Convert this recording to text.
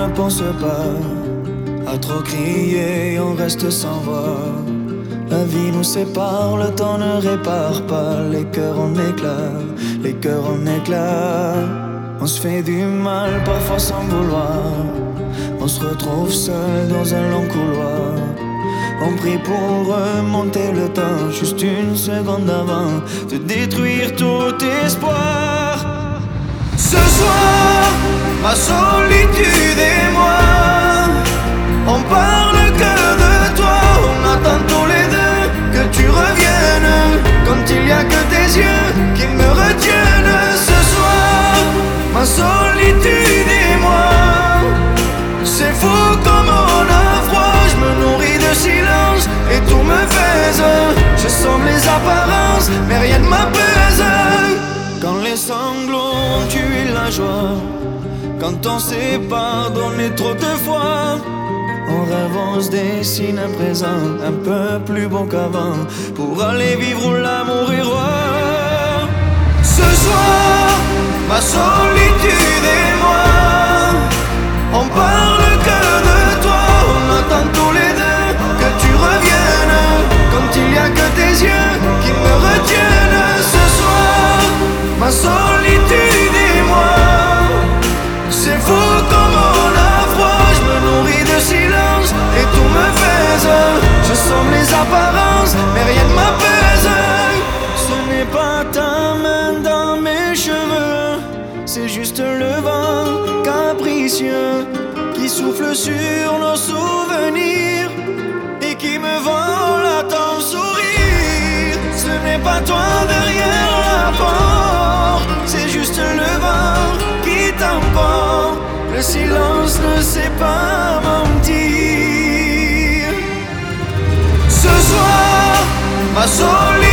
ne pense pas. À trop crier, on reste sans voix. La vie nous sépare, le temps ne répare pas. Les cœurs en éclats, les cœurs en éclats. On se fait du mal, parfois sans vouloir. On se retrouve seul dans un long couloir. On prie pour remonter le temps, juste une seconde avant de détruire tout espoir. Ce soir, ma solitude et moi, on parle que de toi. On attend tous les deux que tu reviennes, quand il n'y a que tes yeux qui me retiennent. Ce soir, ma solitude et moi, c'est fou comme on a froid. Je me nourris de silence et tout me pèse. Je sens les apparences mais rien ne m'apaise. Quand les sanglots ont tué la joie, quand on s'est pardonné trop de fois, on rêve, on se dessine un présent un peu plus bon qu'avant, pour aller vivre où l'amour est roi. Ce soir, ma solitude et moi, on parle que de toi. On attend tous les deux que tu reviennes, quand il n'y a que tes yeux qui me retiennent. Ce soir, ma solitude et moi, c'est fou comme on a froid. Je me nourris de silence et tout me pèse. Je sens les apparences mais rien ne m'apaise. Ce n'est pas ta main dans mes cheveux, c'est juste le vent capricieux qui souffle sur nos souvenirs et qui me vole à ton sourire. Ce n'est pas toi derrière la porte, c'est juste le vent qui t'emporte. Le silence ne sait pas mentir. Ce soir, ma solitude